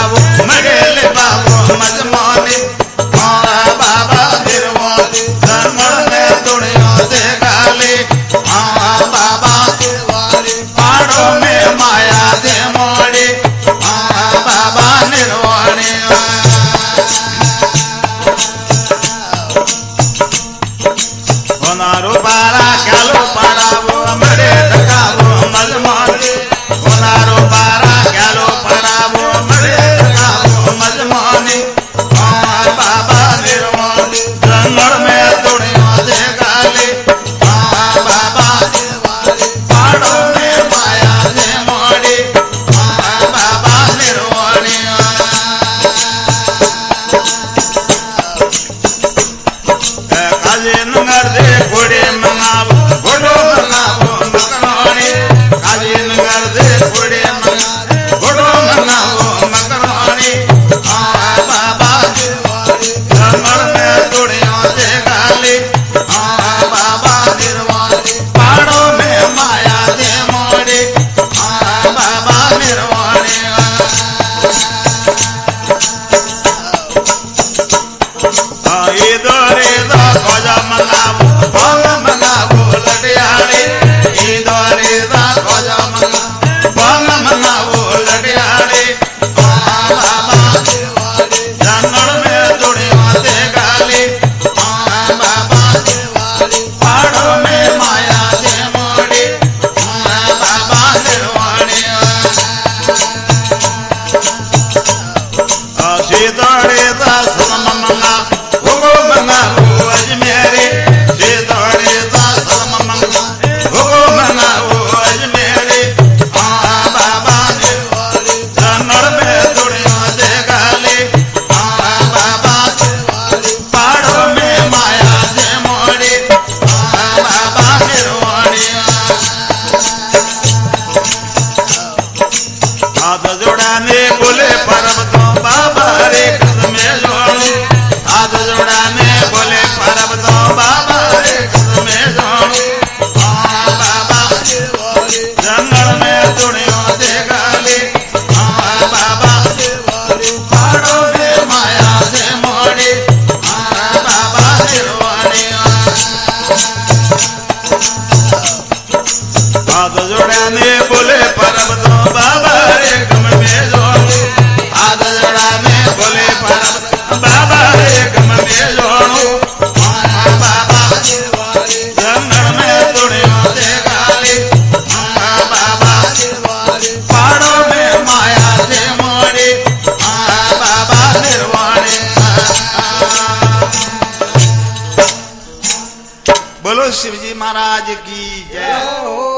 मंगावो मरेले बाबू मजमानी हाँ बाबा निर्वाणी जंगल में दुनिया देखाली हाँ बाबा पहाड़ों में माया दे मोड़ी हाँ बाबा निर्वाणी होनारो पारा क्यालो पड़ावो मरे लगावो मजमानी होनारो पारा क्यालो पड़ावो मरे लगावो मजमानी हाँ बाबा निर्वाणी जंगल में दुनिया देखाली हाँ बाबा पहाड़ों में माया दे मोड़ी हाँ बाबा निर्वाणी काजे नंगर दे घोड़े मंगावो घोड़ो मंगावो मकरानी काजे नंगर दे घोड़े घोड़ो मंगावो मकरानी हाँ बाबा जंगल में दुनिया देखाली हाँ बाबा निर्वाणी पहाड़ों में माया दे मोड़ी हाँ बाबा निर्वाणी हाँ इधर खोजा मंगावो भंग मंगावो लड़ियाली इधर खोजा मंगावो भंग मंगावो लड़ियाली हाँ बाबा जंगल में दुनिया देखाली हाँ बाबा पहाड़ों में माया दे मोड़ी हाँ बाबा निर्वाणी सीताड़े सनम मंगा भोगो मंगावो अजमेरी सीताड़े सनम मंगा भोगो मंगावो अजमेरी हाँ बाबा जंगल में दुनिया देखाली हाँ बाबा पहाड़ों में माया दे मोड़ी हाँ बाबा निर्वाणी हाथ जोड़ाने बोले पर्वतों बाबा रे कदम जोड़ो हाथ जोड़ाने बोले पर्वतों बाबा रे कदम जोड़ो हाँ बाबा जंगल में दुनिया देखाली हाँ बाबा पहाड़ों में माया दे मोड़ी हाँ बाबा निर्वाणी हाथ जोड़ाने बोले पर्वतों बाबा रे कदम जोड़ो हाथ जोड़ाने बोले पर्वत बाबा रे कदम जोड़ो हाँ बाबा जंगल में दुनिया देखाली हाँ बाबा पहाड़ों में माया दे मोड़ी हाँ बाबा निर्वाणी बोलो शिवजी महाराज की जय।